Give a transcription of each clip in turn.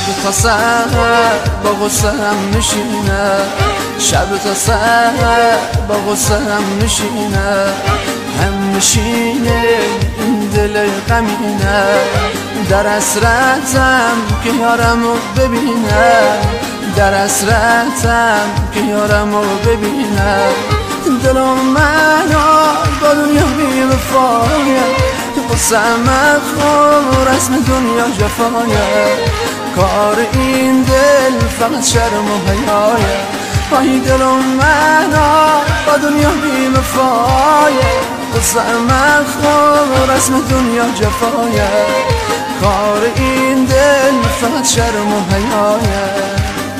تا سحر با غصه‌ام میشینه، شب تا سحر با غصه‌ام میشینه، هم میشینه این دل غمینه، در حسرتم که یارمو ببینه، در حسرتم که یارمو ببینه. دلم منو با دنیا بی وفایه، قصه‌ام خور رسم دنیا جفایه، کار این دل فقط شرم و حیایه. پای دلم منو با دنیا بی وفایه، قصه‌ام خور رسم دنیا جفایه، کار این دل فقط شرم و حیایه.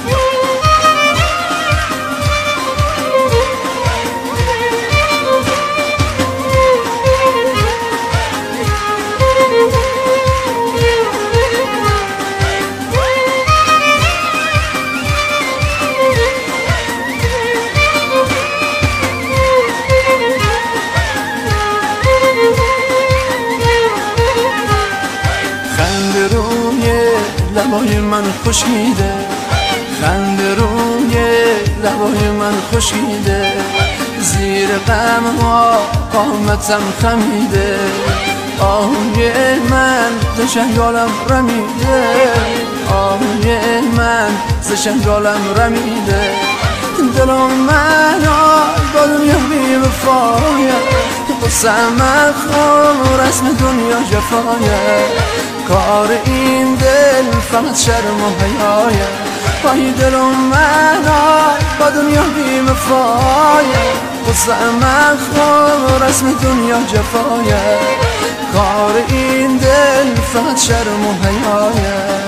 لبای من خشکیده، خنده روی لبای من خشکیده، زیر غم ها قامتم خمیده، آهوی من ز شنگالم رمیده، آهوی من ز شنگالم رمیده. دلم منو با دنیا بی وفایه، قصه‌ام خور رسم دنیا جفایه، کار این دل فقط شرم و حیایه. پای دلم منو با دنیا بی وفایه، قصه‌ام خور رسم دنیا جفایه، کار این دل فقط شرم و حیایه.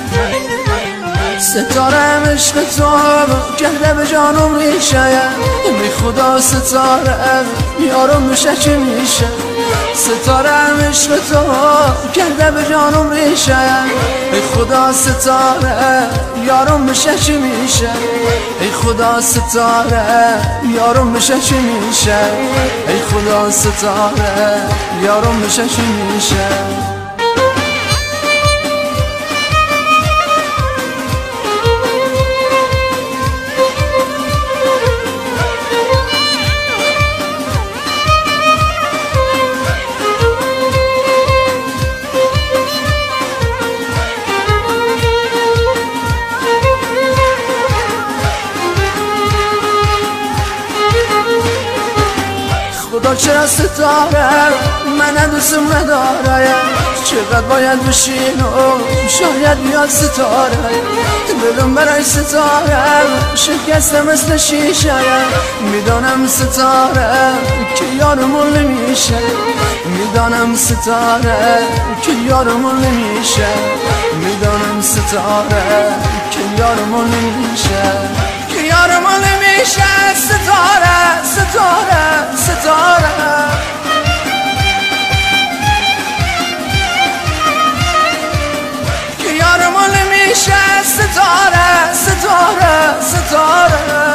ستارم عشق تو کرده به جانم ریشه، بی خدا ستارم یارم میشه چی میشه، ستارم عشق تو کرده به جانم ریشه، ای خدا ستاره یارم میشه چی میشه، ای خدا ستاره یارم میشه چی میشه، ای خدا ستاره یارم میشه چی میشه. خدا چرا ستاره من دوستم نداره، چقدر باید بشین و شاید بیاد ستاره، دلم برای ستاره شکسته مثل شیشه، میدانم ستاره که یارمون نمیشه، میدانم ستاره که یارمون نمیشه، میدانم ستاره که یارمون نمیشه، که یارمون نمیشه. ستاره ستاره ستاره که یارمون نمیشه، ستاره ستاره ستاره.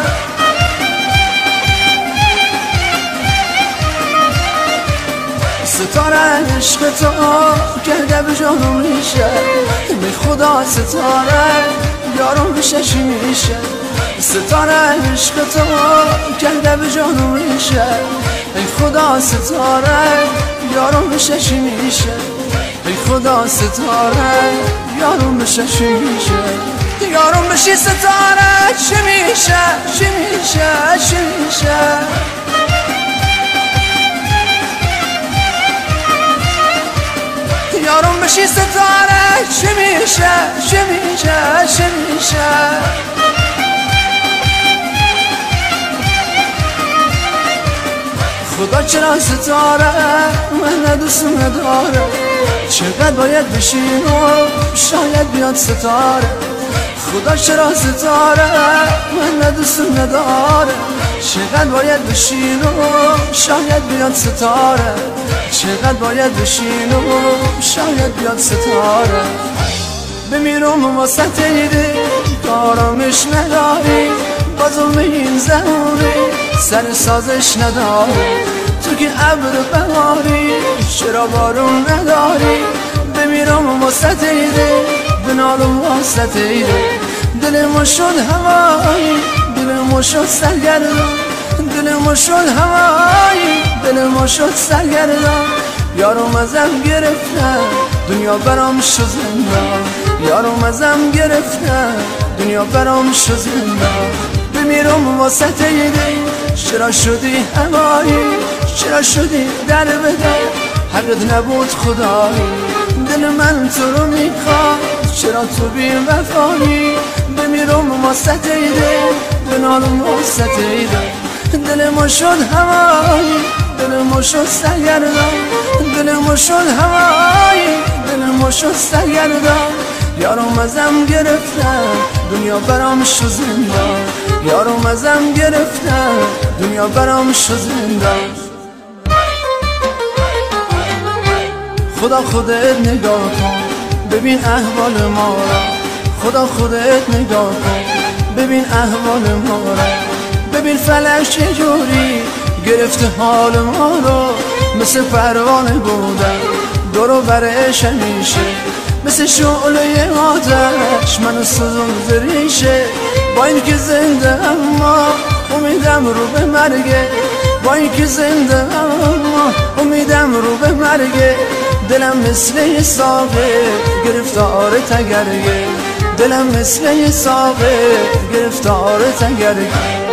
ستاره عشق تو کرده به جانم ریشه، بی خدا ستاره یارم میشه چی میشه، ستاره عشق تو کرده به جانم ریشه، ای خدا ستاره یارم میشه چی میشه، ای خدا ستاره یارم میشه چی میشه، یارم بشی ستاره چی میشه چی میشه چی میشه. یارم بشی ستاره چی میشه چی میشه چی میشه. خدا چرا ستاره من دوست نداره، چقدر باید بشین و شاید بیاد ستاره، خدا چرا ستاره من دوست نداره، چقدر باید بشین و شاید بیاد ستاره، چقدر باید بشین و شاید بیاد ستاره. بمیرم واسه تیده کارامش نداری، با ظلم این زهوری سر سازش نداری، تو که ابر بهاری چرا بارون نداری. بمیرم واسه تیده بنالم واسطه دل ما شد هوایی دل ما شد سرگردان دل ما شد هوایی دل ما شد سرگردان یارم ازم گرفتن دنیا برام شد زندان یارم ازم گرفتن دنیا برام شد زندان بمیرم واسطه دل چرا شدی هوایی چرا شدی در بدر حقت نبود خدایی دل من تو رو میخواد چرا تو بی وفایی بمیرم واسطه دل بنالم واسطه دل دل ما شد هوایی دل ما شد سرگردان دل ما شد هوایی دل ما شد سرگردان یارم ازم گرفتن دنیا برام شد زندان یارم ازم گرفتن دنیا برام شد زندان خدا خودت نگاه کن ببین احوال ما را خدا خودت نگاه کن ببین احوال ما را ببین فلک چجوری گرفته حال ما رو مثل پروانه بودن دورو برش همیشه مثل شعله آتش منو سوزون ریشه با این که زنده اما امیدم رو به مرگه با این که زنده اما امیدم رو به مرگه دلم مثل یه ساقه گرفتار تگرگه دلم مثل یه ساقه گرفتار تگرگه